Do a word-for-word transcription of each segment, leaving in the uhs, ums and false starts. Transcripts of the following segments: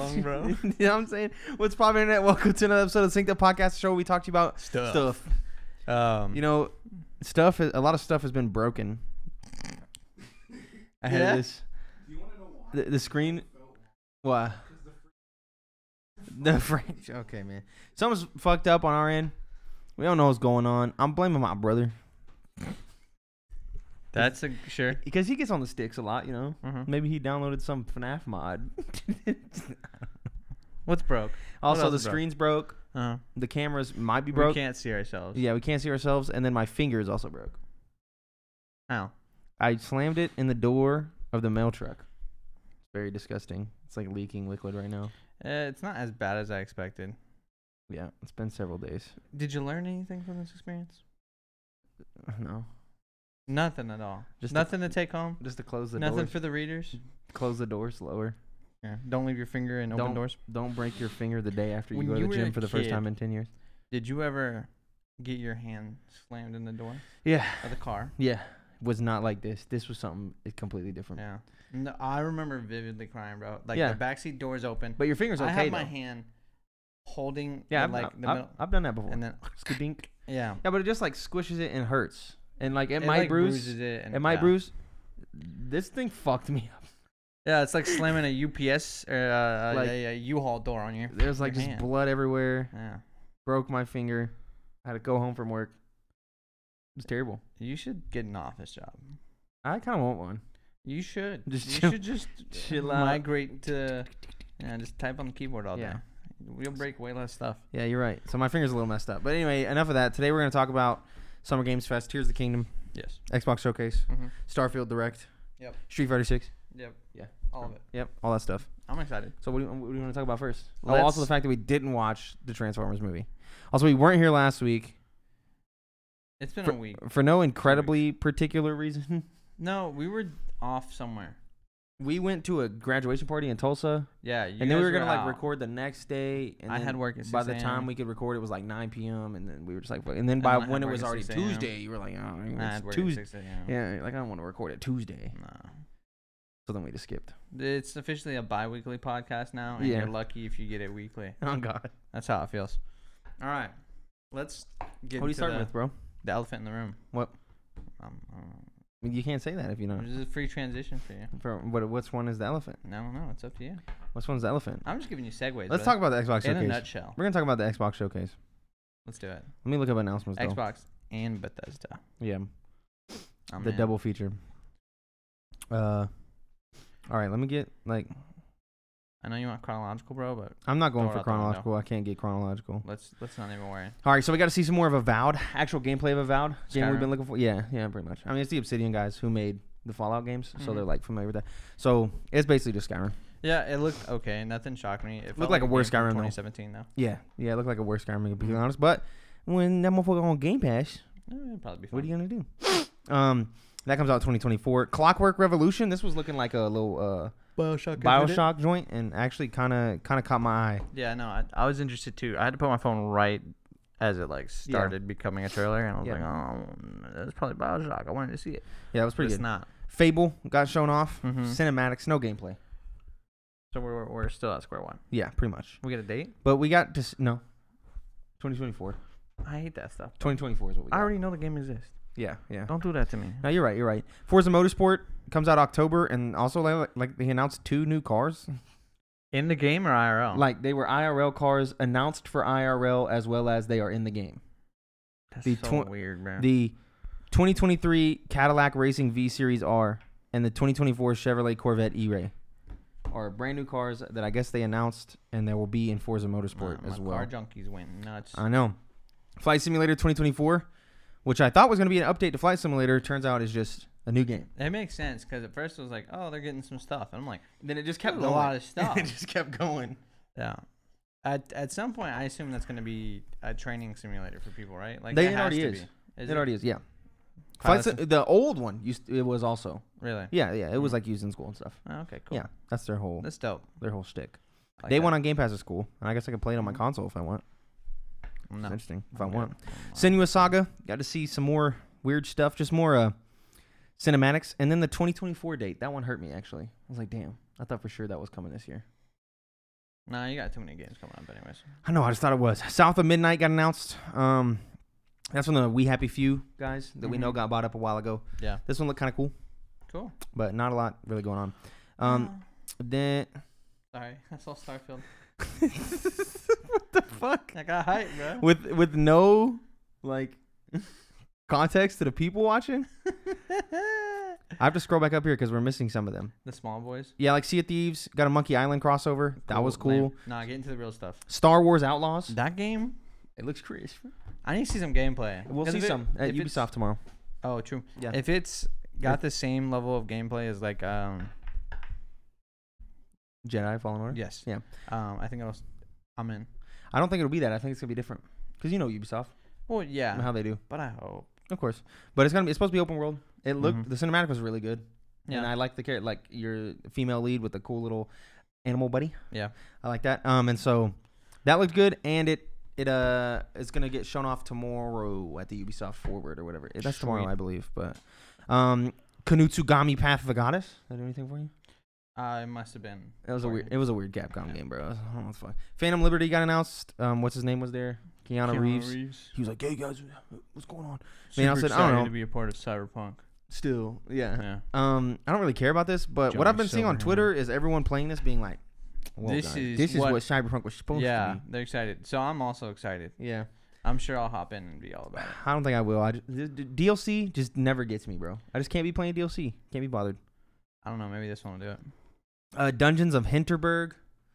wrong, bro. You know what I'm saying? What's poppin' internet? Welcome to another episode of Synced Up Podcast Show. Where we talk to you about Stuff. stuff. Um, You know, stuff. Is, a lot of stuff has been broken. I had Yeah? this. The, the screen. Why? The French. Okay, man. Something's fucked up on our end. We don't know what's going on. I'm blaming my brother that's a sure. because he gets on the sticks a lot. You know. Mhm. Maybe he downloaded some FNAF mod. What's broke? Also, else the is broke? screen's broke. Uh, The cameras might be we broke. can't see ourselves. Yeah, we can't see ourselves. And then my finger is also broke. How? I slammed it in the door of the mail truck. It's very disgusting. It's like leaking liquid right now. Uh, it's not as bad as I expected. Yeah, it's been several days. Did you learn anything from this experience? No. Nothing at all. Just Just to- nothing to, take home. Just to close the Nothing doors. for the readers. Close the door slower. Yeah. Don't leave your finger in open Don't- doors. Don't break your finger the day after you When go to you the were gym a for the first kid- time in ten years. Did you ever get your hand slammed in the door Yeah. of the car? Yeah. Was not like this. This was something completely different. Yeah. No, I remember vividly crying, bro. Like Yeah. the backseat door's open. But your finger's okay I have though. my hand holding yeah, the, I've, like I've, the I've, middle, I've done that before. and then Skadink. yeah, Yeah, but it just like squishes it and hurts. And like it, it might like bruise. bruises it. And, It might yeah. bruise. This thing fucked me up. Yeah, it's like slamming a U P S or uh, Like- a, a U-Haul door on your. There's like your just hand. blood everywhere. Yeah, Broke my finger. I had to go home from work. It was terrible. you should get an office job. I kind of want one. You should. Just you chill- should just chill out. migrate to. Yeah, just type on the keyboard all Yeah. day. You'll break way less stuff. Yeah, you're right. So my finger's a little messed up. But anyway, enough of that. Today we're going to talk about Summer Games Fest, Tears of the Kingdom, Yes. Xbox Showcase, Mm-hmm. Starfield Direct, Yep. Street Fighter six. Yep. Yeah. All of it. Yep, all that stuff. I'm excited. So what do you, what do you want to talk about first? Oh, Let's- also the fact that we didn't watch the Transformers movie. Also, we weren't here last week It's been for, a week. for no incredibly particular reason. No, we were off somewhere. We went to a graduation party in Tulsa, Yeah, you and then we guys were gonna like out. record the next day. And I then had work at by six the a m time we could record, it was like nine p.m. And then we were just like, and then And by then I had when it work was at already six a m Tuesday, you were like, oh, I it's had work Tuesday. at six a m Yeah, like I don't want to record it Tuesday. No. So then we just skipped. It's officially a bi-weekly podcast now, and Yeah. you're lucky if you get it weekly. Oh God. That's how it feels. All right, let's get What are you into starting the, with, bro? the elephant in the room. What? Um, I don't know. I mean, you can't say that if you know. This is a free transition for you. For, what? Which one is the elephant? I don't know. It's up to you. Which one's the elephant? I'm just giving you segues. Let's brother. talk about the Xbox in a Showcase. nutshell. We're gonna talk about the Xbox Showcase. Let's do it. Let me look up announcements though. Xbox and Bethesda. Yeah, I'm the in. double feature. Uh, all right. Let me get like. I know you want chronological, bro, but I'm not going Throw it for out the window. chronological. I can't get chronological. let's let's not even worry. All right, so we got to see some more of Avowed, actual gameplay of Avowed game we've Skyrim? been looking for. Yeah, yeah, pretty much. I mean, it's the Obsidian guys who made the Fallout games, so Mhm. they're like familiar with that. So it's basically just Skyrim. Yeah, it looked okay. Nothing shocked me. It felt like a worse game from Skyrim, though. twenty seventeen though. Yeah, yeah, it looked like a worse Skyrim, to be honest. But when that motherfucker on Game Pass, Eh, it'd probably be fun. what are you gonna do? Um, that comes out twenty twenty-four. Clockwork Revolution. This was looking like a little uh Bioshock. Bioshock joint, and actually kind of kind of caught my eye. Yeah, no, I, I was interested too. I had to put my phone right as it like started becoming a trailer, and I was Yeah. like, oh, that's probably Bioshock. I wanted to see it. Yeah, it was But pretty it's good. not. Fable got shown off. Mhm. Cinematics, no gameplay. So we're we're still at square one. Yeah, pretty much. We get a date. But we got to s- no. twenty twenty-four. I hate that stuff. twenty twenty-four is what we got. I already know the game exists. Yeah, yeah. Don't do that to me. No, you're right. You're right. Forza Motorsport comes out October, and also like, like they announced two new cars. In the game or I R L? Like they were I R L cars announced for I R L as well as they are in the game. that's the so tw- weird, man. The twenty twenty-three Cadillac Racing V Series R and the twenty twenty-four Chevrolet Corvette E-Ray are brand new cars that I guess they announced, and there will be in Forza Motorsport my, as my well. Car junkies went nuts. I know. Flight Simulator twenty twenty-four, which I thought was going to be an update to Flight Simulator, turns out is just a new game. It makes sense because at first it was like, oh, they're getting some stuff, and I'm like, Then it just kept kept a going. lot of stuff. It just kept going. Yeah. At at some point, I assume that's going to be a training simulator for people, right? Like They- it it has already to is. Be. It already is, yeah. Pilot Flight Sim- the old one used it was also Really? yeah yeah it was Mm. like used in school and stuff. Oh, okay, cool. Yeah, that's their whole That's dope. their whole shtick. Like Day that. one on Game Pass is cool, and I guess I can play it on my Mhm. console if I want. No. It's interesting if I'm I good. want. I'm not. Senua Saga, got to see some more weird stuff, just more uh cinematics, and then the twenty twenty-four date. That one hurt me actually. I was like, damn, I thought for sure that was coming this year. Nah, you got too many games coming up, anyways. I know. I just thought it was. South of Midnight got announced. Um, that's from the We Happy Few guys that mm-hmm. we know got bought up a while ago. Yeah. This one looked kind of cool. Cool. But not a lot really going on. Um, uh, then. Sorry, I saw Starfield. What the fuck? I got hyped, bro. With with no like context to the people watching. I have to scroll back up here because we're missing some of them. The small boys? Yeah, like Sea of Thieves. Got a Monkey Island crossover. Cool. That was cool. Lame. Nah, get into the real stuff. Star Wars Outlaws. That game? It looks crazy. I need to see some gameplay. We'll see it, some at Ubisoft tomorrow. Oh, true. Yeah. If it's got the same level of gameplay as like... um, Jedi Fallen Order? Yes. Yeah. Um, I think it'll... I'm in. I don't think it'll be that. I think it's going to be different. Because you know Ubisoft. Well, yeah. How they do. But I hope. Of course. But it's gonna be. It's supposed to be open world. It looked. Mm-hmm. The cinematic was really good. Yeah. And I like the character, like your female lead with the cool little animal buddy. Yeah. I like that. Um, and so that looked good, and it it uh is gonna get shown off tomorrow at the Ubisoft Forward or whatever. That's Sweet. tomorrow, I believe. But um, Kanutsugami Path of the Goddess. Did I do anything for you? Uh, it must have been. It was a weird. It was a weird Capcom yeah. game, bro. I don't know what the fuck. Phantom Liberty got announced. Um, what's his name was there? Keanu, Keanu Reeves. Reeves. He was like, "Hey guys, what's going on?" Super Man, I said, excited "I don't know." to be a part of Cyberpunk. Still, yeah. Yeah. Um, I don't really care about this, but Johnny what I've been seeing on Silverhand. Twitter is everyone playing this, being like, Whoa, This guys, is this is what- what Cyberpunk was supposed Yeah, to they're excited. So I'm also excited. be. Yeah. I'm sure I'll hop in and be all about it. I don't think I will. I just, the, the D L C just never gets me, bro. I just can't be playing D L C. Can't be bothered. I don't know. Maybe this one will do it. Uh, Dungeons of Hinterberg.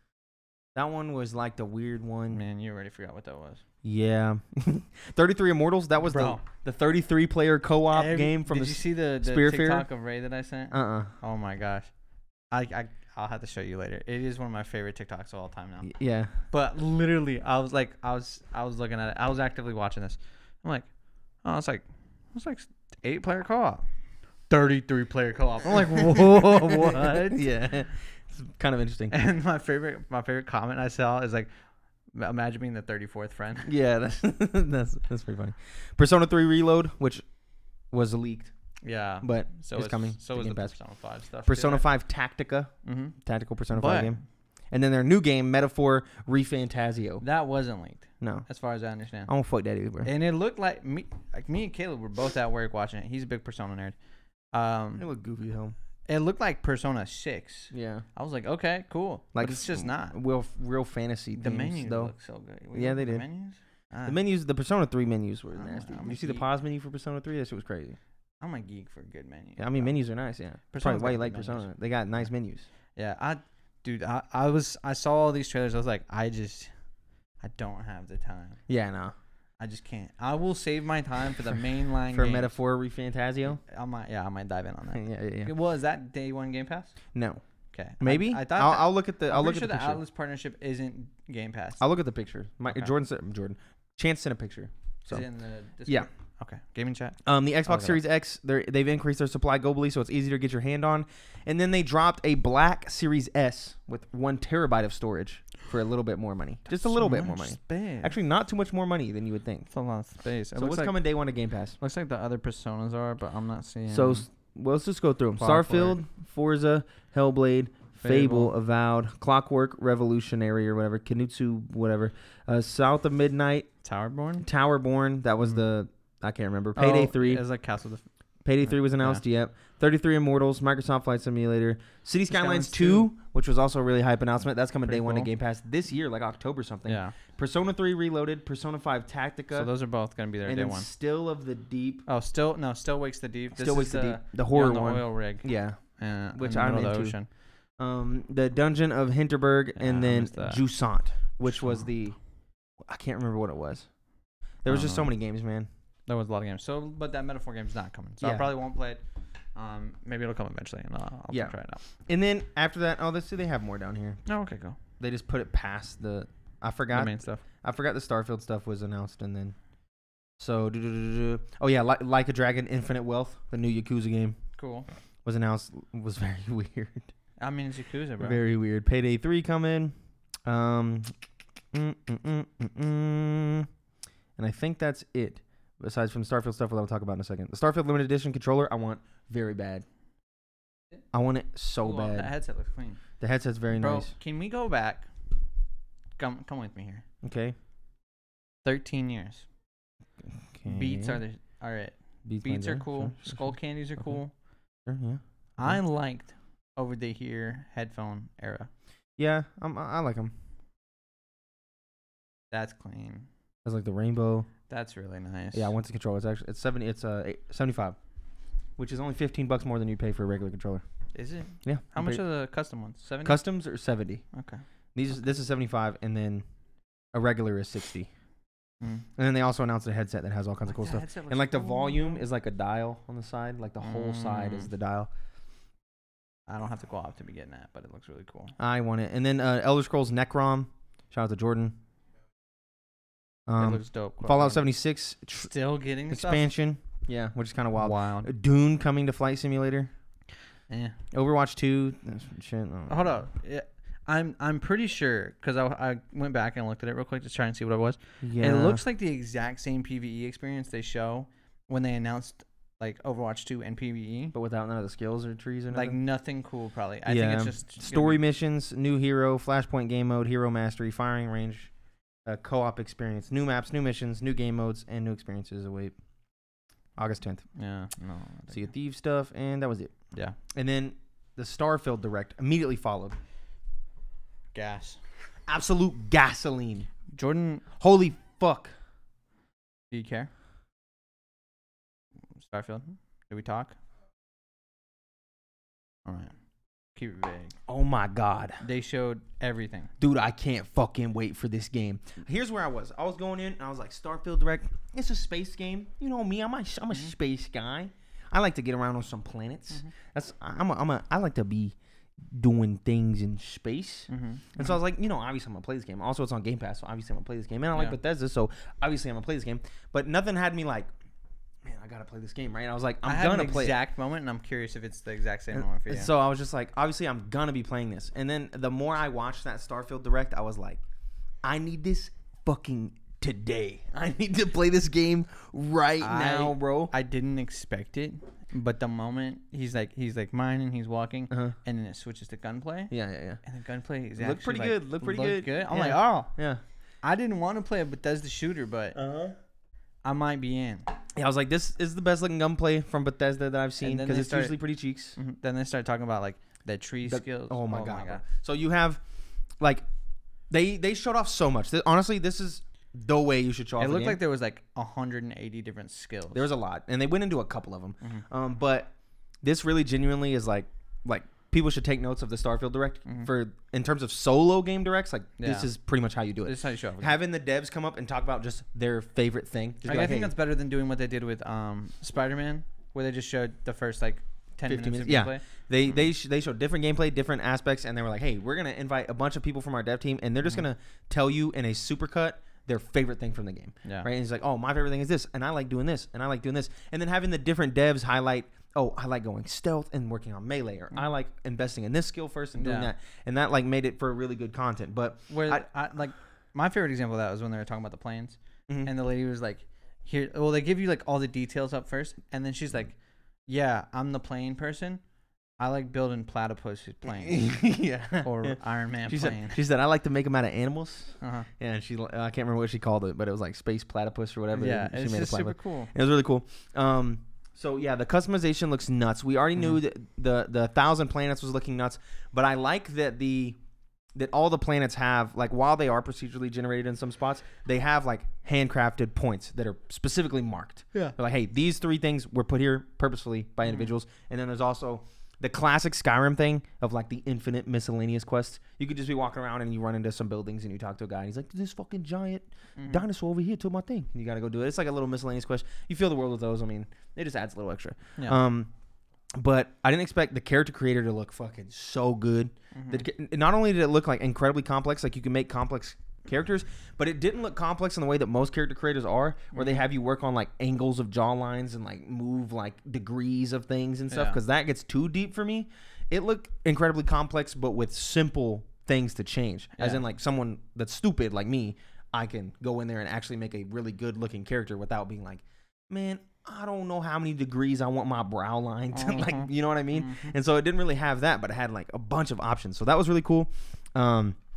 That one was like the weird one. Man, you already forgot what that was. Yeah. thirty-three Immortals. That was Bro. the the thirty-three player co-op Every- game from Did the you see the, the Spear TikTok Fair? of Ray that I sent? Uh-uh. Oh my gosh. I I I'll have to show you later. It is one of my favorite TikToks of all time now. Y- Yeah. But literally, I was like, I was I was looking at it. I was actively watching this. I'm like, oh, it's like it's like eight player co-op, thirty-three player co-op. I'm like, whoa, what? Yeah. It's kind of interesting. And my favorite my favorite comment I saw is like, imagine being the thirty-fourth friend. Yeah, that's that's that's pretty funny. Persona three Reload, which was leaked, Yeah. but So it's it's coming. So to is Game the Pass. Persona five stuff. Persona five Tactica, Mm-hmm. tactical Persona But- five game, and then their new game Metaphor Refantasio. That wasn't leaked, No, as far as I understand. I don't fuck that either, bro. And it looked like me, like me and Caleb were both at work watching it. He's a big Persona nerd. Um, It looked goofy as hell. it looked like Persona six. Yeah, I was like, okay, cool. like But it's just not. real real fantasy. The themes, menus though. look so good. Yeah, look they at the did. Menus? Ah, The menus, the Persona three menus were I'm a- nasty. I'm Did a you see the geek. pause menu for Persona three? That shit was crazy. I'm a geek for good menus. Yeah, I mean bro. menus are nice. Yeah, Persona's probably why got you like good Persona. menus. They got nice menus. Yeah, I, dude, I, I was, I saw all these trailers. I was like, I just, I don't have the time. Yeah, no. I just can't. I will save my time for the mainline For games. Metaphor Refantasio. I might, yeah, I might dive in on that. yeah, yeah, yeah. Well, is that day one Game Pass? No, Okay, maybe. I, I thought. I'll, that, I'll look at the. I'm I'll look pretty at sure the the picture. Atlas partnership isn't Game Pass. I'll look at the picture. My Okay. Jordan sent Jordan. Chance sent a picture. So Is it in the Discord? yeah. Okay. Gaming chat. Um, the look Xbox it Series X, they're, they've increased their supply globally, so it's easier to get your hand on. And then they dropped a black Series S with one terabyte of storage for a little bit more money, just a So little bit more much money. Space. Actually, not too much more money than you would think. it's a lot of space. It So looks what's like, coming day one to Game Pass? looks like the other personas are, but I'm not seeing. So s- well, let's just go through them. Far for Starfield, Forza, Hellblade, Fable, Fable. Avowed, Clockwork Revolutionary or whatever, Kenutsu, whatever, uh, South of Midnight, Towerborn. Towerborn. That was Mhm. the I can't remember. Payday Oh, three. It's like Castle. Def- Payday three was announced. Yep. thirty-three Immortals, Microsoft Flight Simulator, City Skylines Skylines two, two. which was also a really hype announcement. That's coming Pretty day one to cool. Game Pass this year, like October something. yeah. Persona three Reloaded, Persona five Tactica, So those are both gonna be there and day then one. Still of the Deep. Oh, still no, still wakes the deep. This Still is Wakes the the Deep, the you're horror on the one. oil rig, Yeah. uh, Which in the I'm middle of the into. ocean. Um, the Dungeon of Hinterberg, Yeah, and I then missed that. Jusant, which was Jusant. the I can't remember what it was. There was I just don't so know. many games, man. There was a lot of games. So, but that Metaphor game's not coming. So Yeah. I probably won't play it. Um, maybe it'll come eventually, and I'll, I'll Yeah. try it out. And then after that, oh, let's see, they have more down here. Oh, okay, go. They just put it past the. I The forgot. main stuff. I forgot the Starfield stuff was announced, and then. So, do-do-do-do-do. oh yeah, like, like a Dragon, Infinite Wealth, the new Yakuza game Cool. was announced. Was very weird. I mean, it's Yakuza, bro. Very weird. Payday three coming. Um, mm, mm, mm, mm, mm. and I think that's it. Besides from the Starfield stuff, that I'll talk about in a second. The Starfield limited edition controller, I want very bad. I want it so Ooh, That bad. headset looks clean. The headset's very Bro, nice. can we go back come come with me here. Okay. Thirteen years. okay. Beats are the are it. Beats, Beats are Sure, cool. Sure, sure, Skull sure. candies are Okay. cool. Sure, yeah. I liked over the ear headphone era. Yeah, I'm, I I like them. That's clean. It's like the rainbow. That's really nice. Yeah, I went to control. It's actually it's seventy. It's uh eight, seventy-five, which is only fifteen bucks more than you pay for a regular controller. Is it? Yeah. How you much pay- are the custom ones? Seventy. customs are seventy? Okay. These this is seventy-five, and then a regular is sixty. Mm. And then they also announced a headset that has all kinds of cool That stuff. headset And looks like the cool, volume bro. is like a dial on the side, like the whole side is Mm. the dial. I don't have to go out to be getting that, but it looks really cool. I want it. And then uh, Elder Scrolls Necrom. Shout out to Jordan. it Um, looks dope. Quite Fallout frankly. seventy-six tr- Still getting the stuff? expansion. Yeah, which is kind of wild. Wild. Dune coming to Flight Simulator. Yeah. Overwatch two. That's shit. Oh. Hold up. Yeah. I'm I'm pretty sure because I, I went back and looked at it real quick to try and see what it was. Yeah. It looks like the exact same PvE experience they show when they announced like Overwatch two and PvE. but without none of the skills or trees or Like nothing. nothing cool, probably. I yeah. think it's just gonna Story be- missions, new hero, flashpoint game mode, hero mastery, firing range, uh, co-op experience, new maps, new missions, new game modes, and new experiences await. August tenth. Yeah. No. I See a think- thief stuff, and that was it. Yeah. And then the Starfield Direct immediately followed. Gas. Absolute gasoline. Jordan, Holy fuck. do you care? Starfield. Did we talk? All right. Keep it vague. Oh my god. They showed everything. Dude, I can't fucking wait for this game. Here's where I was. I was going in and I was like, Starfield Direct, it's a space game. You know me, I'm a, I'm a Mhm. space guy. I like to get around on some planets. Mhm. That's I'm a, I'm a I like to be doing things in space. Mm-hmm. And so I was like, you know, obviously I'm gonna play this game. Also, it's on Game Pass, so obviously I'm gonna play this game. And I like Yeah. Bethesda, so obviously I'm gonna play this game. But nothing had me like, man, I gotta play this game, right? And I was like, I'm I had gonna an play it. exact moment, and I'm curious if it's the exact same And- moment for you. and so I was just like, obviously, I'm gonna be playing this. And then the more I watched that Starfield Direct, I was like, I need this fucking today. I need to play this game right I- now, bro. I didn't expect it, but the moment he's like he's like mine and he's walking, Uh-huh. and then it switches to gunplay, Yeah, yeah, yeah. and the gunplay is Looked actually pretty like, good, looked pretty looked good. I'm Yeah. like, oh, Yeah. I didn't want to play a Bethesda shooter, but Uh-huh. I might be in. Yeah, I was like, this is the best looking gunplay from Bethesda that I've seen then because they it's started- usually pretty cheeks. Mhm. Then they started talking about like the tree The- skills. Oh my god. bro. So you have, like, they they showed off so much. Th- honestly, this is the way you should show off. It a looked game. like there was like one hundred eighty different skills. There was a lot, and they went into a couple of them. Mhm. Um, but this really genuinely is like like people should take notes of the Starfield Direct Mhm. for in terms of solo game directs. Like this Yeah. is pretty much how you do it. This is how you show off. Having the devs come up and talk about just their favorite thing. Just be Like, I like, think hey, that's better than doing what they did with um Spider-Man, where they just showed the first like ten fifteen minutes, minutes. of Yeah. gameplay. they Mhm. they sh- they showed different gameplay, different aspects, and they were like, hey, we're gonna invite a bunch of people from our dev team, and they're just Mhm. gonna tell you in a supercut their favorite thing from the game. Yeah. Right? And he's like, oh, my favorite thing is this, and I like doing this, and I like doing this, and then having the different devs highlight, oh, I like going stealth and working on melee, or I like investing in this skill first and doing Yeah. that, and that like made it for really good content. But Where I- I, like my favorite example of that was when they were talking about the planes, mhm. and the lady was like, "Here, well, they give you like all the details up first, and then she's like, yeah, I'm the plane person. I like building platypus planes yeah, or yeah. Iron Man She plane." said, she said, I like to make them out of animals. uh-huh. Yeah, and she, I can't remember what she called it, but it was like space platypus or whatever. Yeah, and she it's made a just super platypus. cool. It was really cool. Um, so yeah, the customization looks nuts. We already knew Mhm. that the the thousand planets was looking nuts, but I like that the that all the planets have, like, while they are procedurally generated in some spots, they have like handcrafted points that are specifically marked. Yeah. They're like, hey, these three things were put here purposefully by Mhm. individuals, and then there's also the classic Skyrim thing of like the infinite miscellaneous quests. You could just be walking around and you run into some buildings and you talk to a guy and he's like, this fucking giant Mhm. dinosaur over here took my thing. And you got to go do it. It's like a little miscellaneous quest. You feel the world with those. I mean, it just adds a little extra. Yeah. Um, but I didn't expect the character creator to look fucking so good. Mhm. That ca- not only did it look like incredibly complex, like you can make complex characters, but it didn't look complex in the way that most character creators are, where they Mhm. have you work on like angles of jaw lines and like move like degrees of things and stuff, Yeah. because that gets too deep for me. It looked incredibly complex, but with simple things to change. As Yeah. in, like, someone that's stupid like me, I can go in there and actually make a really good looking character without being like, man, I don't know how many degrees I want my brow line to, like, Mhm. you know what I mean? Mhm. And so it didn't really have that, but it had like a bunch of options. So that was really cool. Um,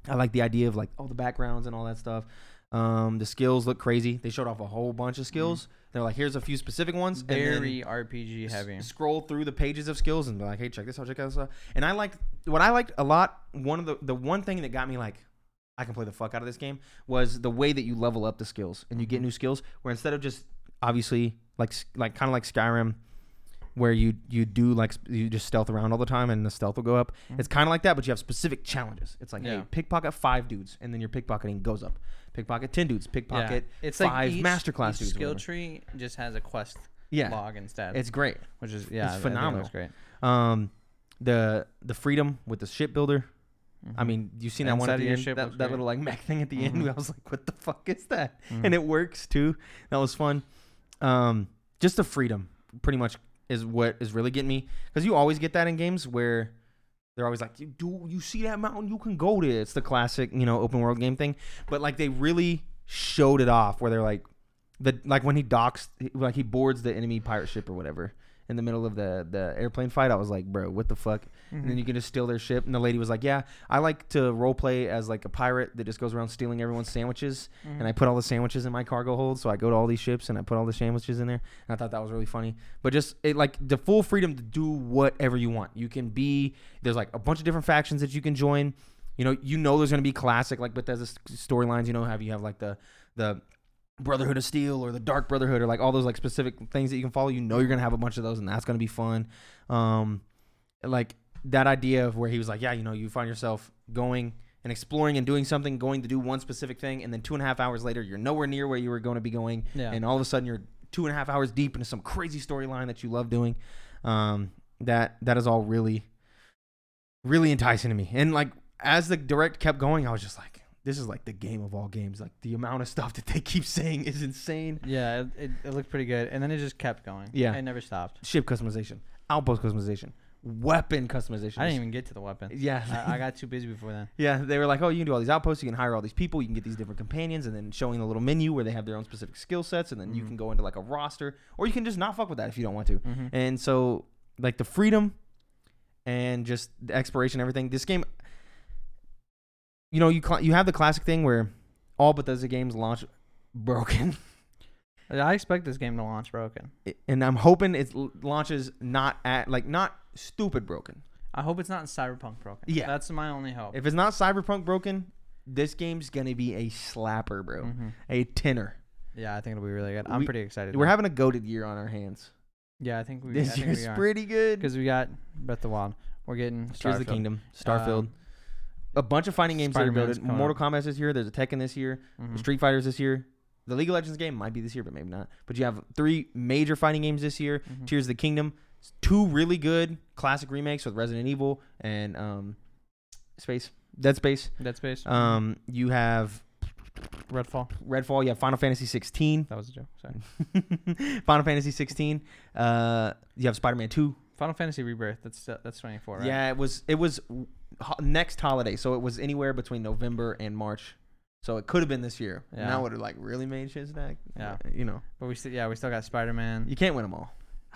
I like the idea of like all the backgrounds and all that stuff. Um, the skills look crazy. They showed off a whole bunch of skills. Mm-hmm. They're like, here's a few specific ones. Very R P G heavy. S- scroll through the pages of skills and be like, hey, check this out, check out this out. And I liked what I liked a lot. One of the the one thing that got me like, I can play the fuck out of this game was the way that you level up the skills and you get new skills. Where instead of just obviously like like kind of like Skyrim, where you you do like you just stealth around all the time and the stealth will go up. Mm-hmm. It's kind of like that, but you have specific challenges. It's like, yeah. hey, pickpocket five dudes, and then your pickpocketing goes up. Pickpocket ten dudes. Pickpocket yeah. it's five like each, masterclass each dudes. Skill tree just has a quest yeah. log instead. It's great. Which is yeah, it's phenomenal. It's great. Um, the the freedom with the shipbuilder. Mm-hmm. I mean, you seen that one at the end? That, that little like mech thing at the mm-hmm. end. I was like, what the fuck is that? Mm-hmm. And it works too. That was fun. Um, just the freedom, pretty much. Is what is really getting me, because you always get that in games where they're always like, you do you see that mountain, you can go there. It's the classic, you know, open world game thing. But like they really showed it off where they're like the like when he docks, like he boards the enemy pirate ship or whatever in the middle of the the airplane fight. I was like, bro, what the fuck? Mm-hmm. And then you can just steal their ship. And the lady was like, yeah, I like to role play as like a pirate that just goes around stealing everyone's sandwiches. Mm-hmm. And I put all the sandwiches in my cargo hold, so I go to all these ships and I put all the sandwiches in there. And I thought that was really funny. But just it, like the full freedom to do whatever you want. You can be there's like a bunch of different factions that you can join. You know, you know there's gonna be classic like Bethesda storylines. You know, have you have like the the Brotherhood of Steel or the Dark Brotherhood or like all those like specific things that you can follow. You know you're gonna have a bunch of those, and that's gonna be fun. Um, like that idea of where he was like, yeah, you know, you find yourself going and exploring and doing something, going to do one specific thing, and then two and a half hours later, you're nowhere near where you were going to be going, yeah. and all of a sudden you're two and a half hours deep into some crazy storyline that you love doing. Um, that that is all really, really enticing to me. And like as the direct kept going, I was just like, this is like the game of all games. Like the amount of stuff that they keep saying is insane. Yeah, it, it, it looked pretty good. And then it just kept going. Yeah. It never stopped. Ship customization, outpost customization, weapon customization. I didn't even get to the weapons. Yeah. I, I got too busy before then. Yeah. They were like, oh, you can do all these outposts. You can hire all these people. You can get these different companions, and then showing the little menu where they have their own specific skill sets. And then mm-hmm. you can go into like a roster, or you can just not fuck with that if you don't want to. Mm-hmm. And so like the freedom and just the exploration, everything, this game, you know, you cl- you have the classic thing where all Bethesda games launch broken. I expect this game to launch broken, it, and I'm hoping it l- launches not at like not stupid broken. I hope it's not Cyberpunk broken. Yeah, that's my only hope. If it's not Cyberpunk broken, this game's gonna be a slapper, bro. Mm-hmm. A tenor. Yeah, I think it'll be really good. I'm we, pretty excited. We're having a goated year on our hands. Yeah, I think we. This I think year's we are. pretty good because we got Breath of the Wild. We're getting Tears of the Kingdom, Starfield. Um, a bunch of fighting games that are built. Mortal Kombat's this year. There's a Tekken this year. Mm-hmm. Street Fighter's this year. The League of Legends game might be this year, but maybe not. But you have three major fighting games this year. Mm-hmm. Tears of the Kingdom. Two really good classic remakes with Resident Evil and um, Space. Dead Space. Dead Space. Um, you have Redfall. Redfall. You have Final Fantasy sixteen. That was a joke. Sorry. Final Fantasy sixteen. Uh, you have Spider-Man two. Final Fantasy Rebirth. That's uh, that's twenty-four, right? Yeah, it was it was ho- next holiday, so it was anywhere between November and March. So it could have been this year. Yeah. Now would have like really made shit stack. Yeah, you know. But we still yeah we still got Spider-Man. You can't win them all.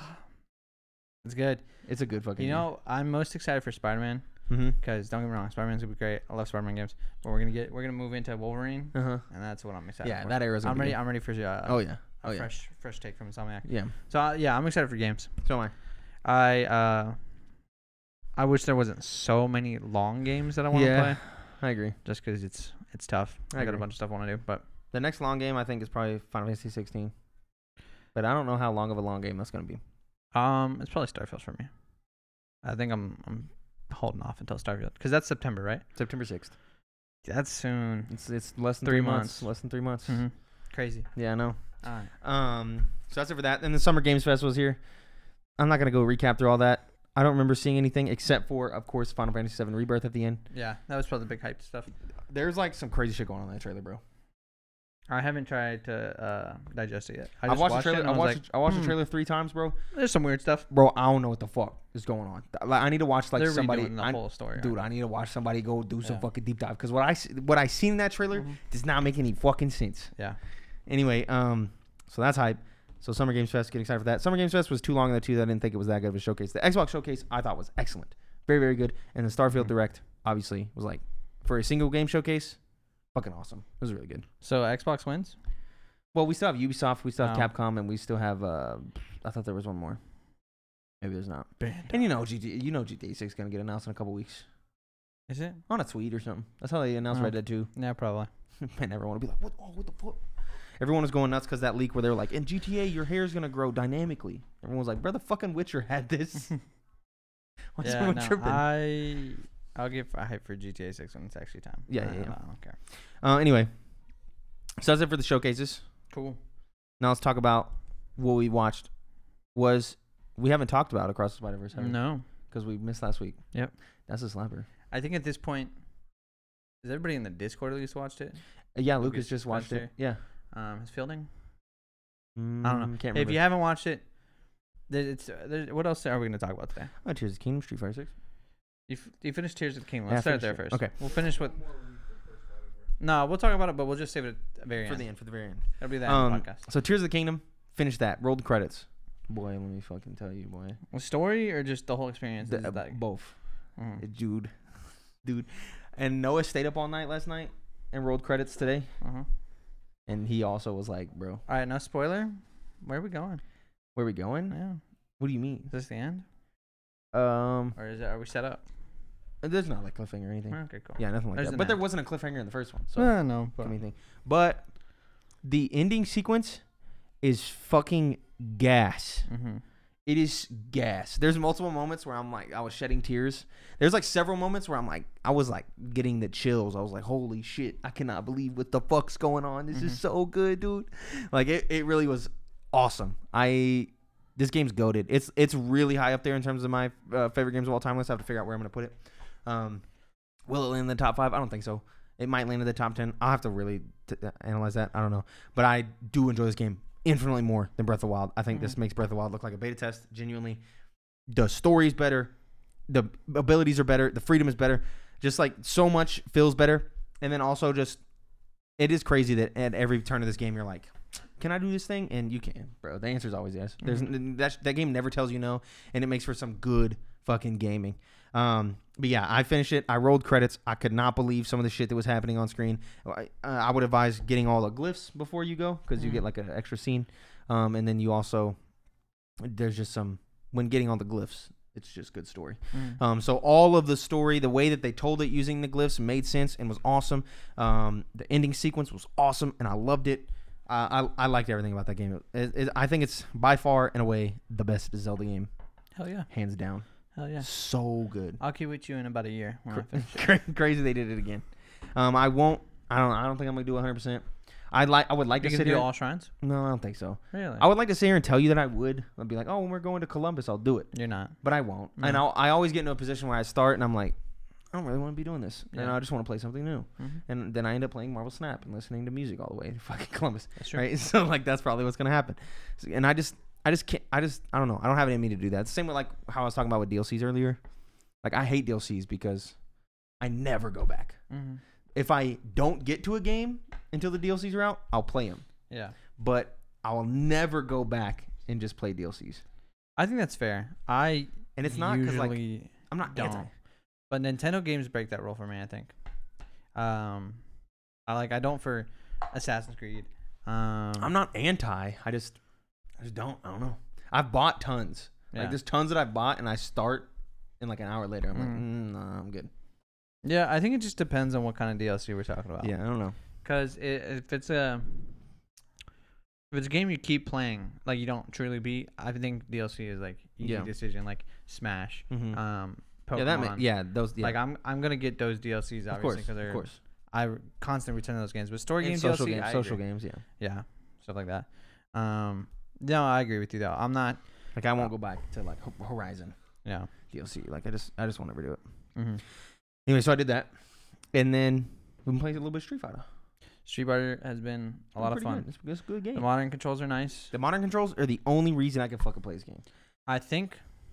It's good. It's a good fucking. You game. know, I'm most excited for Spider-Man because mm-hmm. don't get me wrong, Spider-Man's gonna be great. I love Spider-Man games, but we're gonna get we're gonna move into Wolverine, uh-huh. and that's what I'm excited. Yeah, for. that era's. I'm ready. Good. I'm ready for. Uh, oh yeah. Oh a yeah. Fresh fresh take from Insomniac. Yeah. So uh, yeah, I'm excited for games. So am I. I uh, I wish there wasn't so many long games that I want to yeah, play. I agree. Just because it's it's tough. I, I got a bunch of stuff I want to do, but the next long game I think is probably Final Fantasy sixteen. But I don't know how long of a long game that's gonna be. Um, it's probably Starfield for me. I think I'm I'm holding off until Starfield because that's September, right? September sixth. That's soon. It's it's less than three, three months. months. Less than three months. Mm-hmm. Crazy. Yeah, I know. All right. Um, so that's it for that. And the Summer Games Festival is here. I'm not gonna go recap through all that. I don't remember seeing anything except for, of course, Final Fantasy seven Rebirth at the end. Yeah, that was probably the big hype stuff. There's like some crazy shit going on in that trailer, bro. I haven't tried to uh, digest it yet. I I just watched, watched the trailer. it I watched. like, the, I watched hmm. the trailer three times, bro. There's some weird stuff, bro. I don't know what the fuck is going on. Like, I need to watch like They're somebody. redoing the I, whole story, dude. right? I need to watch somebody go do some Yeah. fucking deep dive because what I see- what I seen in that trailer mm-hmm. does not make any fucking sense. Yeah. Anyway, um, so that's hype. So Summer Games Fest, getting excited for that. Summer Games Fest was too long in the tooth. I didn't think it was that good of a showcase. The Xbox showcase I thought was excellent, very very good, and the Starfield mm-hmm. Direct obviously was like for a single game showcase, fucking awesome. It was really good. So Xbox wins. Well, we still have Ubisoft, we still have Oh. Capcom, and we still have. Uh, I thought there was one more. Maybe there's not. Band. And you know, G T, you know, G T A six is gonna get announced in a couple weeks Is it? on a tweet or something. That's how they announced Oh. Red Dead two. Yeah, probably. Man, everyone would be like, "What? Oh, what the fuck?" Everyone was going nuts because that leak where they were like, "In G T A, your hair is gonna grow dynamically." Everyone was like, "Brother, fucking Witcher had this." Why's yeah, everyone no, tripping? I I'll give a hype for G T A six when it's actually time. Yeah, I yeah, don't, yeah. I don't care. Uh, anyway, so that's it for the showcases. Cool. Now let's talk about what we watched. Was we haven't talked about Across the Spider-Verse, have we? No, Because we missed last week. Yep. That's a slapper. I think at this point, has everybody in the Discord at least watched it? Uh, yeah, Lucas, Lucas just watched watched it. Yeah. Um, his fielding. Mm, I don't know. Can't Hey, remember. if you haven't watched it, there, it's uh, there, what else are we going to talk about today? Oh, Tears of the Kingdom, Street Fighter six. You f- you finished Tears of the Kingdom. Yeah, Let's I start there finished first. it. Okay. We'll finish with. No, we'll talk about it, but we'll just save it at the very For end. the end, for the very end. That'll be the Um, end of the podcast. So Tears of the Kingdom, finished that. Rolled the credits. Boy, let me fucking tell you, boy. The story or just the whole experience? The- Is uh, that- both. Mhm. Uh, Dude. Dude. And Noah stayed up all night last night and rolled credits today. Uh-huh. And he also was like, bro, All right, no spoiler. Where are we going? where are we going? Yeah. What do you mean? Is this the end, Um, or is it? Are we set up? There's not like cliffhanger or anything. Okay, cool. Yeah, nothing like There's that. an But there end. wasn't a cliffhanger in the first one. So, Uh, no. But anything. But the ending sequence is fucking gas. mm-hmm. It is gas. There's multiple moments where I'm like, I was shedding tears. There's like several moments where I'm like, I was like getting the chills. I was like, holy shit, I cannot believe what the fuck's going on. This Mhm. is so good, dude. Like it, it really was awesome. I this game's goated. It's it's really high up there in terms of my uh, favorite games of all time. Let's have to figure out where I'm gonna put it. Um, will it land in the top five? I don't think so. It might land in the top ten. I'll have to really t- analyze that. I don't know, but I do enjoy this game infinitely more than Breath of the Wild. I think Mhm. this makes Breath of the Wild look like a beta test. Genuinely, the story's better, the abilities are better, the freedom is better. Just like so much feels better, and then also just it is crazy that at every turn of this game you're like, can I do this thing? And you can, bro. The answer is always yes. There's Mhm. that that game never tells you no, and it makes for some good fucking gaming. Um, but yeah, I finished it. I rolled credits. I could not believe some of the shit that was happening on screen. I, uh, I would advise getting all the glyphs before you go because you Mhm. get like an extra scene. Um, and then you also there's just some when getting all the glyphs, it's just good story. Mm. Um, so all of the story, the way that they told it using the glyphs made sense and was awesome. Um, the ending sequence was awesome and I loved it. Uh, I I liked everything about that game. It, it, I think it's by far and away the best Zelda game, Hell yeah. hands down. Hell yeah. So good. I'll keep with you in about a year when I Cra- finish it. cra- crazy they did it again. Um, I won't. I don't. I don't think I'm gonna do one hundred percent. I like. I would like You to can sit do here. all shrines? No, I don't think so. Really? I would like to sit here and tell you that I would. I'd be like, oh, when we're going to Columbus, I'll do it. You're not. But I won't. No. And I'll, I always get into a position where I start and I'm like, I don't really want to be doing this. And Yeah. I just want to play something new. Mhm. And then I end up playing Marvel Snap and listening to music all the way to fucking Columbus. That's true. Right? So like that's probably what's gonna happen. So- and I just I just can't I just I don't know. I don't have it in me to do that. It's the same with like how I was talking about with D L Cs earlier. Like I hate D L Cs because I never go back. Mm-hmm. If I don't get to a game until the D L Cs are out, I'll play them. Yeah. But I'll never go back and just play D L Cs. I think that's fair. I And it's not because like usually I'm not don't. anti. But Nintendo games break that rule for me, I think. Um, I like I don't for Assassin's Creed. Um, I'm not anti. I just I just don't. I don't know. I've bought tons. yeah. Like there's tons that I've bought and I start and like an hour later I'm like, Mhm. mm, nah, I'm good. Yeah, I think it just depends on what kind of D L C we're talking about. Yeah, I don't know. Because it, if it's a if it's a game you keep playing, like you don't truly beat, I think D L C is like easy Yeah. decision, like Smash, Mhm. um, Pokemon. Yeah, that ma- yeah, those yeah. Like I'm I'm gonna get those D L Cs of obviously course, because of they're course. I constantly return to those games, but story And game social D L C, games, I social agree. games, yeah. Yeah, stuff like that. Um, no, I agree with you though. I'm not. Like I won't go back to like Ho- Horizon Yeah. D L C. Like I just I just won't ever do it. Mm-hmm. Anyway, so I did that, and then we've been playing a little bit of Street Fighter. Street Fighter has been a lot of Pretty fun. Good. It's, it's a good game. The modern controls are nice. The modern controls are the only reason I can fucking play this game. I think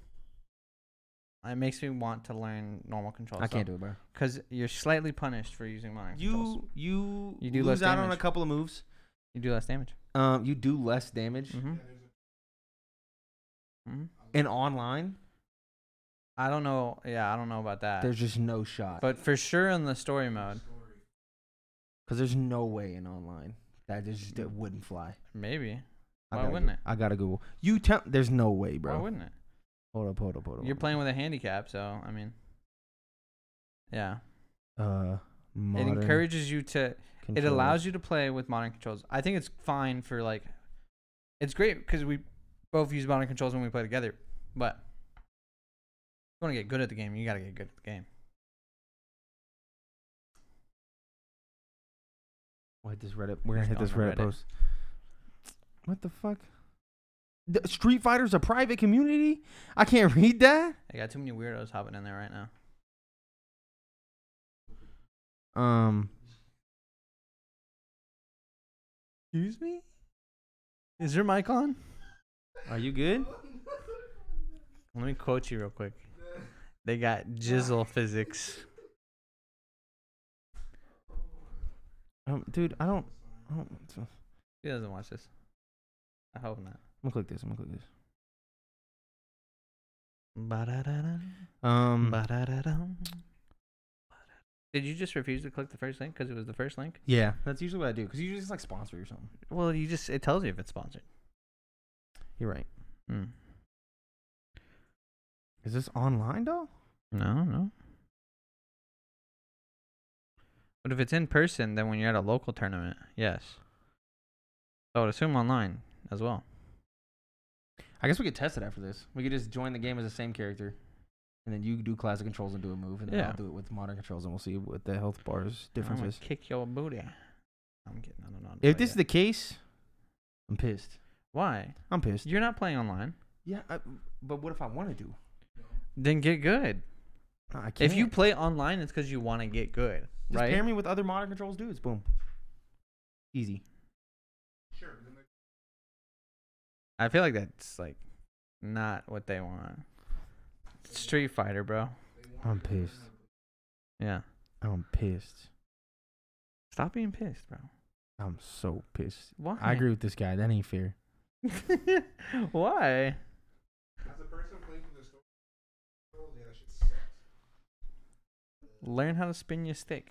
it makes me want to learn normal controls. I can't do it, bro. because you're slightly punished for using modern controls. You you You do lose less out on a damage. couple of moves. You do less damage. Um, you do less damage. Mm-hmm. Mm-hmm. And online, I don't know. Yeah, I don't know about that. There's just no shot. But for sure in the story mode, Because there's no way in online that just that wouldn't fly. maybe. I Why gotta wouldn't go- it? I gotta Google. You tell. There's no way, bro. Why wouldn't it? Hold up, hold up, hold up. You're playing with a handicap, so I mean, yeah. Uh, It modern encourages you to. It controls. allows you to play with modern controls. I think it's fine for like. It's great because we both use modern controls when we play together, but if you want to get good at the game, you gotta get good at the game. We'll hit this Reddit. We're gonna Just hit this going Reddit, to Reddit. post. What the fuck? The Street Fighter's a private community? I can't read that. I got too many weirdos hopping in there right now. Um, Excuse me? Is your mic on? are you good? Let me quote you real quick. They got jizzle physics. Um, dude, I don't. I don't. I'm He doesn't watch this. I hope not. gonna click this. I'm gonna click this. Ba-da-da-dum, Um, ba-da-da-dum. Did you just refuse to click the first link because it was the first link? yeah, that's usually what I do. Because usually it's like sponsor or something. Well, you just it tells you if it's sponsored. You're right. Hmm. Is this online though? No, no. But if it's in person, then when you're at a local tournament, yes. So I would assume online as well. I guess we could test it after this. We could just join the game as the same character, and then you do classic controls and do a move, and then Yeah. I'll do it with modern controls, and we'll see what the health bars I'm difference gonna is. kick your booty. I'm kidding. I don't know. how to If play this is yet. the case, I'm pissed. Why? I'm pissed. You're not playing online. Yeah, I, but what if I want to do? Then get good. No, I can't. If you play online, it's because you want to get good, just right? pair me with other modern controls dudes, boom, easy. I feel like that's like not what they want. Street Fighter, bro. I'm pissed. Yeah. I'm pissed. Stop being pissed, bro. I'm so pissed. Why? I agree with this guy. That ain't fair. Why? As a person playing through the story, yeah, that shit sucks. Learn how to spin your stick.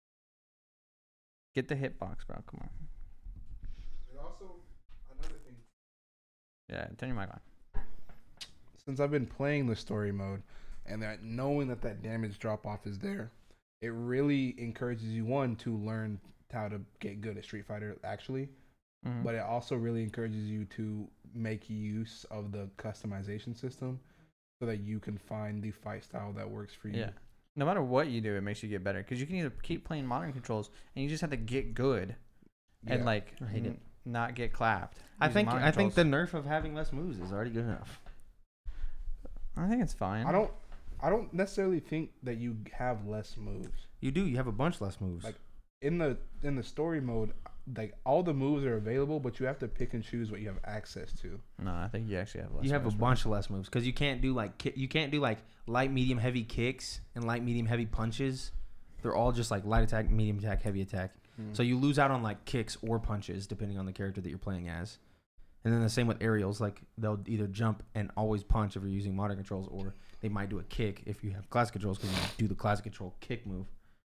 Get the hitbox, bro. Come on. And also, another thing. Yeah, turn your mic on. Since I've been playing the story mode, and that knowing that that damage drop off is there, it really encourages you one to learn how to get good at Street Fighter actually, Mhm. but it also really encourages you to make use of the customization system so that you can find the fight style that works for you. Yeah. No matter what you do, it makes you get better because you can either keep playing modern controls and you just have to get good and Yeah. like I hate n- not get clapped. I using think modern I think the controls. nerf of having less moves is already good enough. I think it's fine. I don't I don't necessarily think that you have less moves. You do. You have a bunch less moves. Like, In the in the story mode, like all the moves are available, but you have to pick and choose what you have access to. No, I think you actually have less. you have a moves, bro. bunch of less moves because you can't do like ki- you can't do like light, medium, heavy kicks and light, medium, heavy punches. They're all just like light attack, medium attack, heavy attack. Mm. So you lose out on like kicks or punches depending on the character that you're playing as. And then the same with aerials, like they'll either jump and always punch if you're using modern controls, or they might do a kick if you have classic controls because you do the classic control kick move.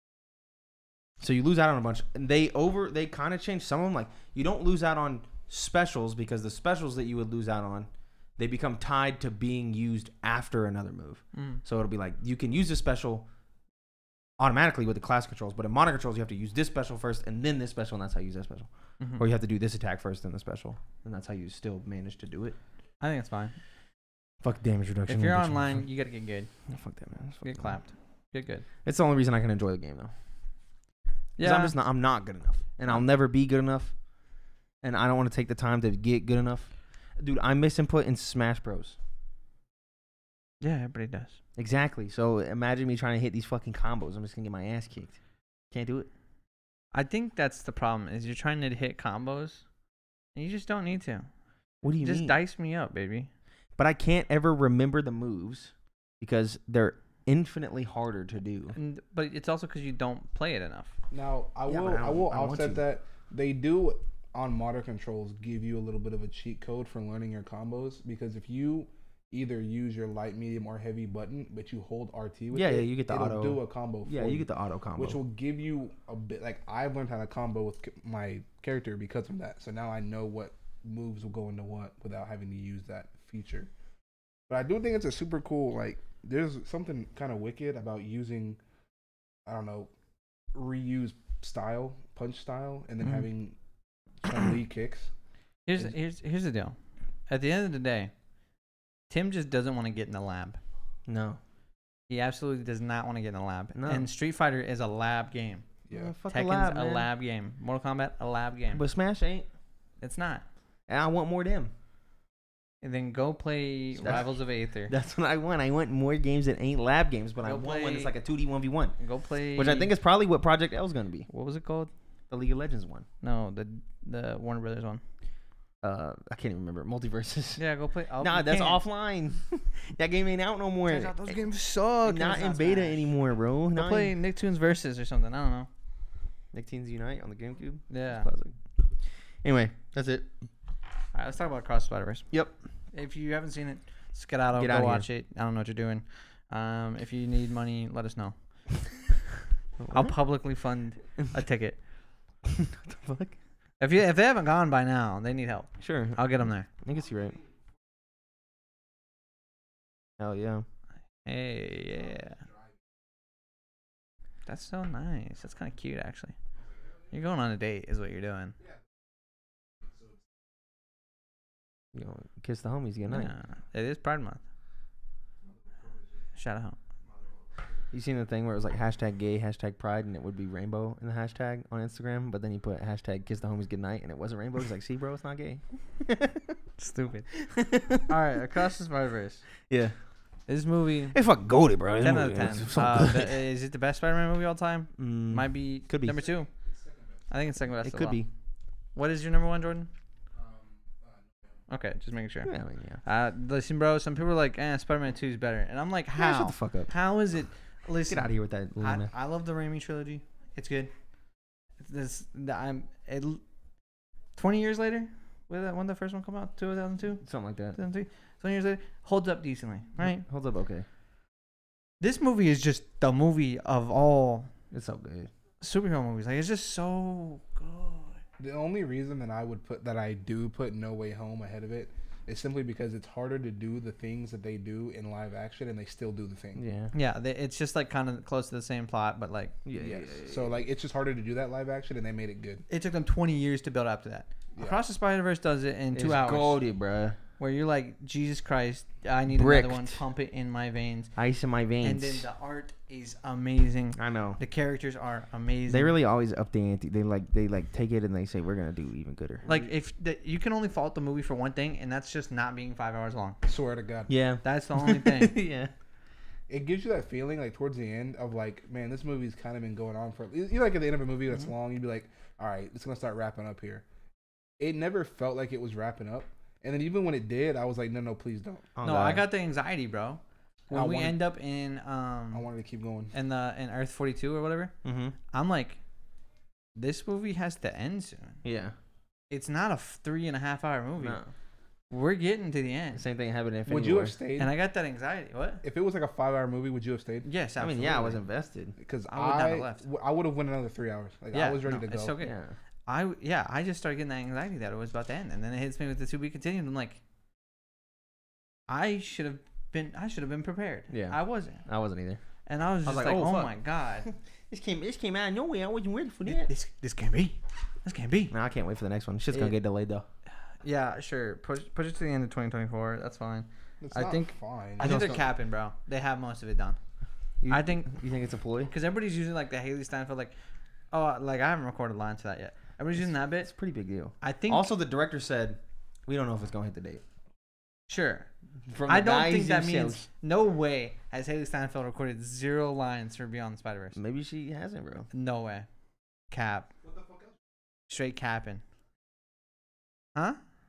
So you lose out on a bunch. And they over they kind of change some of them. Like you don't lose out on specials because the specials that you would lose out on, they become tied to being used after another move. Mm. So it'll be like you can use this special automatically with the classic controls, but in modern controls you have to use this special first and then this special, and that's how you use that special. Mhm. Or you have to do this attack first, then the special, and that's how you still manage to do it. I think it's fine. Fuck damage reduction. If you're Bitch, I'm online, fuck- you gotta get good. oh, fuck that man. Fuck Get that. clapped. Get good. It's the only reason I can enjoy the game though. Yeah, Yeah. I'm just not. I'm not good enough, and I'll never be good enough. And I don't want to take the time to get good enough. Dude, I miss input in Smash Bros. Yeah, everybody does. Exactly. So imagine me trying to hit these fucking combos. I'm just gonna get my ass kicked. Can't do it. I think that's the problem. Is you're trying to hit combos, and you just don't need to. What do you Just mean? dice me up, baby. But I can't ever remember the moves because they're infinitely harder to do. And but it's also because you don't play it enough. Now I Yeah, will but I I, don't- will I don't want offset to. that they do on modern controls give you a little bit of a cheat code for learning your combos, because if you either use your light, medium, or heavy button, but you hold R T with Yeah, it. yeah, you get the it'll auto- do a combo. Yeah, for you get the auto combo. which will give you a bit. Like I've learned how to combo with c- my character because of that. So now I know what moves will go into what without having to use that feature. But I do think it's a super cool. Like there's something kind of wicked about using, I don't know, reuse style, punch style, and then Mhm. having some lead kicks. Here's Is- here's here's the deal. At the end of the day, Tim just doesn't want to get in the lab. no. He absolutely does not want to get in the lab. No. And Street Fighter is a lab game. Yeah. fuck a Tekken's lab, a man. lab game. Mortal Kombat a lab game. But Smash ain't. It's not. And I want more of them. And then go play That's- Rivals of Aether. That's what I want. I want more games that ain't lab games, but I Go want one play- that's like a two D one v one, Go play. which I think is probably what Project L is going to be. What was it called? The League of Legends one. No, the the Warner Brothers one. Uh, I can't even remember. Multiverses. Yeah, go play. Oh, Nah, you that's can. offline. That game ain't out no more. Turns out those games suck. Not It's in beta Smash. anymore, bro. Go Not play in- Nicktoons Versus or something. I don't know. Nicktoons Unite on the GameCube. Yeah. Classic. Anyway, that's it. All right, let's talk about Cross the Spider-Verse. Yep. If you haven't seen it, skedaddle, Get go outta watch it. I don't know what you're doing. Um, if you need money, let us know. I'll publicly fund a ticket. What the fuck? If you if they haven't gone by now, they need help. Sure. I'll get them there. I guess you're right. Hell yeah. Hey, yeah. That's so nice. That's kind of cute, actually. You're going on a date, is what you're doing. You know, kiss the homies. Good night. Yeah, it is Pride Month. Shout out. You seen the thing where it was like hashtag gay, hashtag pride, and it would be rainbow in the hashtag on Instagram, but then you put hashtag kiss the homies good night, and it wasn't rainbow. It's like, see, bro, it's not gay. Stupid. All right, Across the Spider-Verse. Yeah. This movie, It's fucking goated, bro. This ten out movie of ten. is so Uh, good. the- is it the best Spider-Man movie all time? Mm, Might be, could be. number two. I think it's second best. it as could well. be. What is your number one, Jordan? Okay, just making sure. Yeah, I mean, yeah. Uh, listen, bro. Some people are like, "Eh, Spider-Man Two is better," and I'm like, Yeah, "How? shut the fuck up. How is it?" Listen, Get out of here with that, I, Luna. I love the Raimi trilogy. It's good. It's this the, I'm it, twenty years later. When did that when did the first one come out? two thousand two, Something like that. two thousand three. twenty years later, holds up decently, right? Holds up okay. This movie is just the movie of all It's so good. superhero movies. Like it's just so good. The only reason that I would put that I do put No Way Home ahead of it is simply because it's harder to do the things that they do in live action, and they still do the thing. Yeah. Yeah, they, it's just like kind of close to the same plot, but like Yeah. Yes. yeah, yeah, So like it's just harder to do that live action, and they made it good. it took them twenty years to build up to that. Yeah. Across the Spider-Verse does it in two it's hours. goated, bro. Where you're like, Jesus Christ, I need Bricked. another one. Pump it in my veins. Ice in my veins. And then the art is amazing. I know. The characters are amazing. They really always up the ante. They like they like take it and they say we're gonna do even gooder. like if the, you can only fault the movie for one thing, and that's just not being five hours long. Swear to God. Yeah. That's the only thing. yeah. It gives you that feeling like towards the end of like, man, this movie's kind of been going on for. You know, like at the end of a movie that's Mm-hmm. long, you'd be like, all right, it's gonna start wrapping up here. It never felt like it was wrapping up, and then even when it did, I was like, no, no, please don't. Oh, no, God. I got the anxiety, bro. When I we want- end up in I um wanted to keep going. in the in Earth forty-two or whatever, Mm-hmm. I'm like, this movie has to end soon. Yeah. It's not a f- three and a half hour movie. No. We're getting to the end, Same thing happened in Infinity Would you War. have stayed? and I got that anxiety. What? If it was like a five-hour movie, would you have stayed? Yes, I absolutely. mean, yeah, I was invested. Because I would not I, have left. w- I would have went another three hours. Like Yeah, I was ready no, to go. it's so good. Yeah. I w- yeah, I just started getting that anxiety that it was about to end, and then it hits me with the to be continued. I'm like, I should have been, I should have been prepared. Yeah. I wasn't, I wasn't either. and I was I just was like, like, oh, oh, fuck. my god, This came this came out of nowhere. I wasn't ready for this this can't be, this can't be. No, I can't wait for the next one. Shit's gonna It- get delayed though. Yeah, sure, push push it to the end of twenty twenty-four. That's fine. It's I not think- fine. I think It's they're not- capping, bro. They have most of it done. You, I think You think it's a ploy? because everybody's using like the Haley Steinfeld, like, oh, like I haven't recorded lines to that yet. Everybody's using that It's bit. a pretty big deal. I think Also, the director said, "We don't know if it's gonna hit the date." sure. From I the don't guys think that themselves. means no way has Haley Steinfeld recorded zero lines for Beyond the Spider Verse. Maybe she hasn't, bro. No way. Cap. Straight capping. Huh?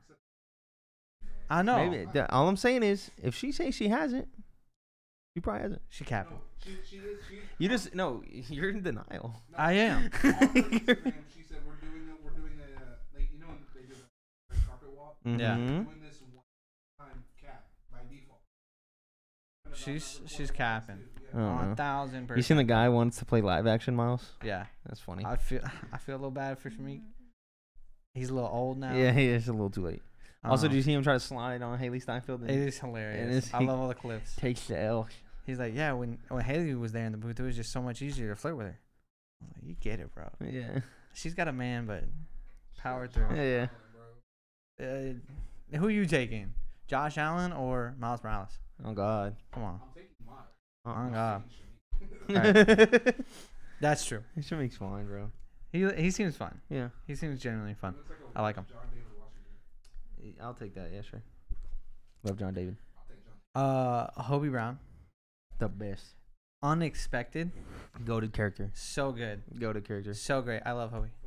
I know. Maybe. The- all I'm saying is, if she says she hasn't, she probably hasn't. She capping. She, she, did- she, You just no. You're in denial. I am. on her Instagram, she said we're doing a, we're doing a uh, like you know when they do the red carpet walk. Yeah. Mhm. Doing this one time cap by default. She's she's capping. I don't On know. a thousand percent. You seen the guy wants to play live action Miles? Yeah. That's funny. I feel I feel a little bad for Shamik. He's a little old now. Yeah, he is a little too late. I Also, don't did know. you see him try to slide on Haley Steinfeld? And It is hilarious. is- I he- love all the clips. takes the L. He's like, yeah, when when Haley was there in the booth, it was just so much easier to flirt with her. I'm like, you get it, bro. Yeah. She's got a man, but power through. Yeah. Uh, who you taking? Josh Allen or Miles Morales? Oh God. Come on. Uh-uh. Oh God. Right. That's true. Shamik's fine, bro. He he seems fun. Yeah. He seems genuinely fun. I like him. I'll take that. Yeah, sure. Love John David. Uh, Hobie Brown, The best. unexpected, Goated character. so good, Goated character. so great. I love Hobie.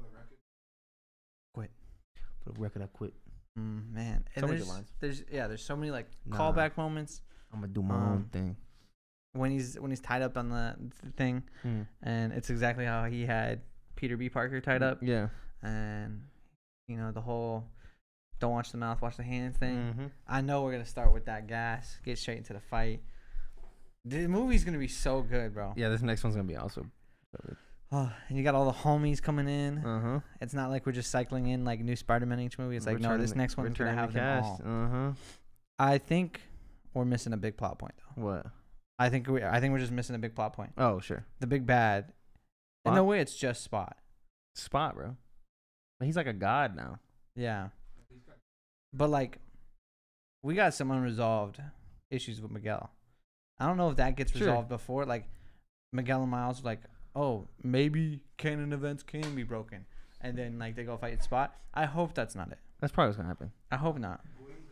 Put a record, I quit. Mm, man, and So many there's, good lines. there's yeah, there's so many like Nah. callback moments I'm gonna do my Um, own thing. when he's when he's tied up on the th- thing, Mm. and it's exactly how he had Peter B. Parker tied up, Yeah. and you know the whole don't watch the mouth, watch the hands thing. Mm-hmm. I know we're gonna start with that gas, get straight into the fight. The movie's gonna be so good, bro. Yeah, this next one's gonna be awesome. Oh, and you got all the homies coming in. Uh huh. It's not like we're just cycling in like new Spider-Man each movie. It's like no, this next one's gonna have them all. Uh huh. I think we're missing a big plot point though. What? I think we I think we're just missing a big plot point. Oh, sure. The big bad. In Spot? no way, it's just Spot. Spot, bro. But he's like a god now. Yeah. But like, we got some unresolved issues with Miguel. I don't know if that gets Sure. resolved before. Like, Miguel and Miles were like, oh, maybe canon events can be broken, and then like they go fight Spot. I hope that's not it. That's probably what's gonna happen. I hope not.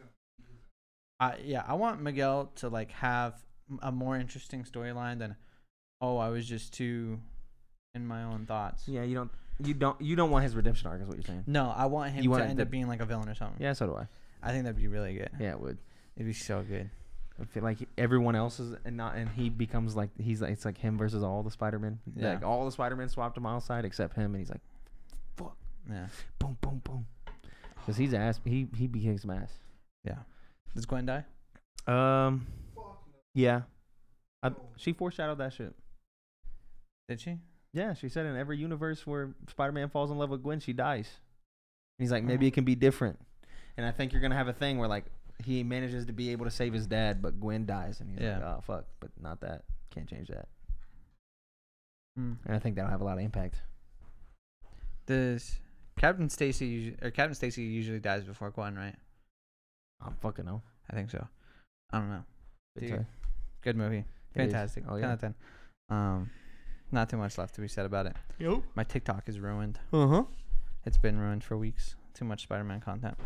I yeah, I want Miguel to like have a more interesting storyline than, oh, I was just too in my own thoughts. Yeah, you don't, you don't, you don't want his redemption arc, is what you're saying. No, I want him You to want end the- up being like a villain or something. Yeah, so do I. I think that'd be really good. Yeah, it would. It'd be so good. I feel like everyone else is, and not, and he becomes like he's like it's like him versus all the Spider-Man. Yeah. Like all the Spider-Man swapped to Miles' side except him, and he's like, Yeah. boom, boom, boom, because he's ass. He he became some ass. Yeah. Does Gwen die? Um, yeah, I, she foreshadowed that shit. Did she? Yeah, she said in every universe where Spider-Man falls in love with Gwen, she dies. And he's like, Oh. maybe it can be different. And I think you're gonna have a thing where like he manages to be able to save his dad, but Gwen dies, and he's Yeah. like, oh fuck, but not that. Can't change that. Mm. And I think that'll have a lot of impact. Does Captain Stacy usu- or Captain Stacy usually dies before Gwen, right? I don't fucking know. I think so. I don't know. Good Dude, try. Good movie. It is. Fantastic. Oh ten yeah. out of ten. Um, not too much left to be said about it. Yep. My TikTok is ruined. Uh huh. It's been ruined for weeks. Too much Spider-Man content.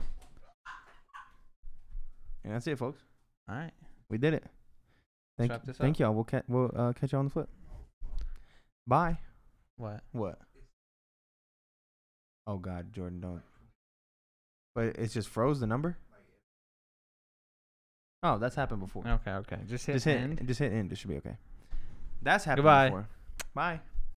And that's it, folks. All right. We did it. Thank, wrap this thank up. y'all. We'll, ca- we'll uh, catch you on the flip. Bye. What? What? Oh God, Jordan, don't. But it's just froze the number. Oh, that's happened before. Okay. Okay. Just hit Just hit. end. Just hit end. This should be okay. That's happened Goodbye. before. Bye.